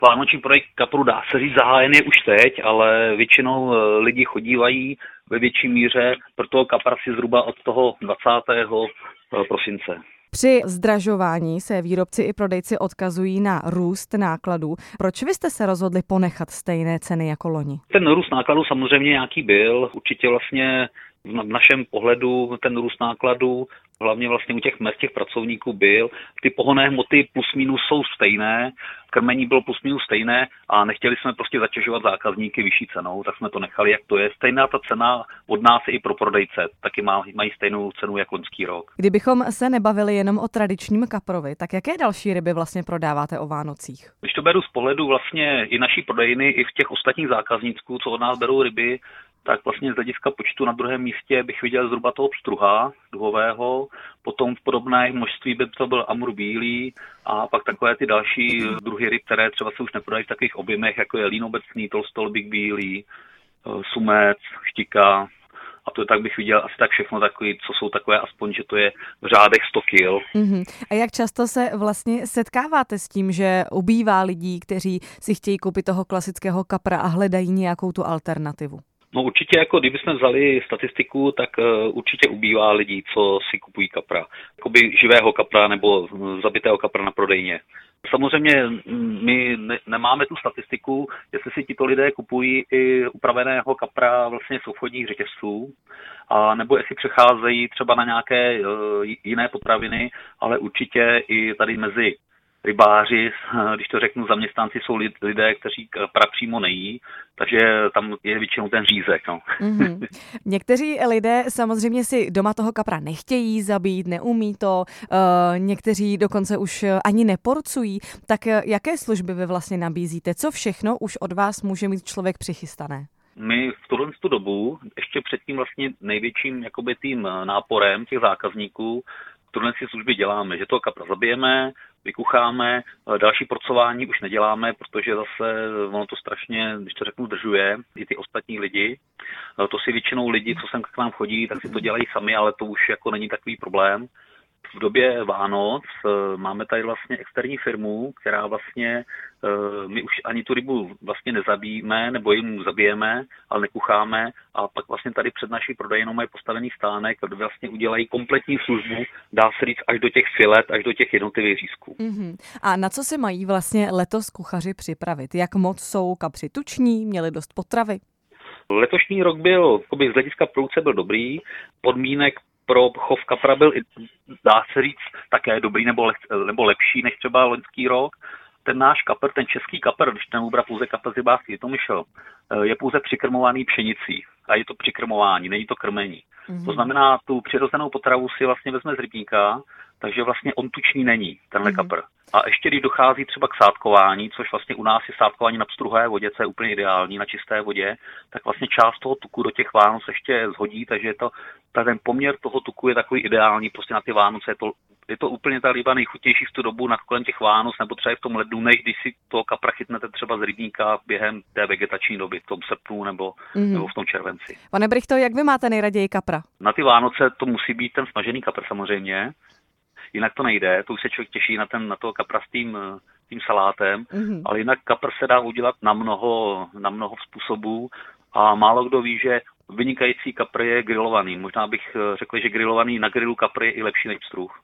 Vánoční prodej kapru dá se říct zahájen je už teď, ale většinou lidi chodívají ve větší míře pro toho kapra si zhruba od toho 20. prosince. Při zdražování se výrobci i prodejci odkazují na růst nákladů. Proč vy jste se rozhodli ponechat stejné ceny jako loni? Ten růst nákladů samozřejmě nějaký byl. Určitě vlastně v našem pohledu ten růst nákladů, hlavně vlastně u těch mezd těch pracovníků byl. Ty pohonné hmoty plus minus jsou stejné, krmení bylo plus minus stejné a nechtěli jsme prostě zatěžovat zákazníky vyšší cenou, tak jsme to nechali, jak to je. Stejná ta cena od nás i pro prodejce, taky mají stejnou cenu jako loňský rok. Kdybychom se nebavili jenom o tradičním kaprovi, tak jaké další ryby vlastně prodáváte o Vánocích? Když to beru z pohledu vlastně i naší prodejny, i v těch ostatních zákazníků, co od nás berou ryby, tak vlastně z hlediska počtu na druhém místě bych viděl zhruba toho pstruha duhového, potom v podobné množství by to byl amur bílý a pak takové ty další druhy ryb, které třeba se už neprodají v takových objemech, jako je lín obecný, tolstolbík bílý, sumec, štika. A to tak bych viděl asi tak všechno takový, co jsou takové, aspoň, že to je v řádech 100 kil. A jak často se vlastně setkáváte s tím, že ubývá lidí, kteří si chtějí koupit toho klasického kapra a hledají nějakou tu alternativu? No určitě, jako kdybychom vzali statistiku, tak určitě ubývá lidí, co si kupují kapra. Jakoby živého kapra nebo zabitého kapra na prodejně. Samozřejmě my nemáme tu statistiku, jestli si tito lidé kupují i upraveného kapra vlastně z obchodních řetězců, a nebo jestli přecházejí třeba na nějaké jiné potraviny, ale určitě i tady mezi rybáři, když to řeknu, zaměstnanci jsou lidé, kteří kapra přímo nejí, takže tam je většinou ten řízek. No. Někteří lidé samozřejmě si doma toho kapra nechtějí zabít, neumí to, někteří dokonce už ani neporcují. Tak jaké služby vy vlastně nabízíte? Co všechno už od vás může mít člověk přichystané? My v tuhle dobu, ještě před tím vlastně největším jakoby tím náporem těch zákazníků, tuhle si služby děláme, že toho kapra zabijeme, vykucháme, další porcování už neděláme, protože zase ono to strašně, když to řeknu, zdržuje i ty ostatní lidi. To si většinou lidi, co sem k nám chodí, tak si to dělají sami, ale to už jako není takový problém. V době Vánoc máme tady vlastně externí firmu, která vlastně, my už ani tu rybu vlastně nezabijeme, nebo jim zabijeme, ale nekucháme a pak vlastně tady před naší prodejnou mají postavený stánek, kde vlastně udělají kompletní službu, dá se říct až do těch filet, až do těch jednotlivých řízků. A na co se mají vlastně letos kuchaři připravit? Jak moc jsou kapři tuční, měli dost potravy? Letošní rok byl, z hlediska produkce byl dobrý, podmínek pro chov kapra byl, dá se říct, také dobrý nebo lepší než třeba loňský rok. Ten náš kapr, ten český kapr, když ten ubrat pouze kapr z rybářství, to myšel, je pouze přikrmovaný pšenicí. A je to přikrmování, není to krmení. To znamená, tu přirozenou potravu si vlastně vezme z rybníka, takže vlastně on tučný není, tenhle kapr. A ještě když dochází třeba k sádkování, což vlastně u nás je sádkování na pstruhové vodě, co je úplně ideální, na čisté vodě, tak vlastně část toho tuku do těch Vánoc ještě zhodí, takže ten poměr toho tuku je takový ideální, prostě na ty Vánoce je to úplně ta ryba nejchutnější v tu dobu na kolem těch Vánoc, nebo třeba i v tom lednu, než když si toho kapra chytnete třeba z rybníka během té vegetační doby, v tom srpnu nebo v tom červenci. Pane Brychto, jak vy máte nejraději kapra? Na ty Vánoce to musí být ten smažený kapr samozřejmě, jinak to nejde, to už se člověk těší na toho kapra s tím salátem, ale jinak kapr se dá udělat na mnoho způsobů a málo kdo ví, že vynikající kapr je grilovaný. Možná bych řekl, že grilovaný na grilu kapr je i lepší než pstruh.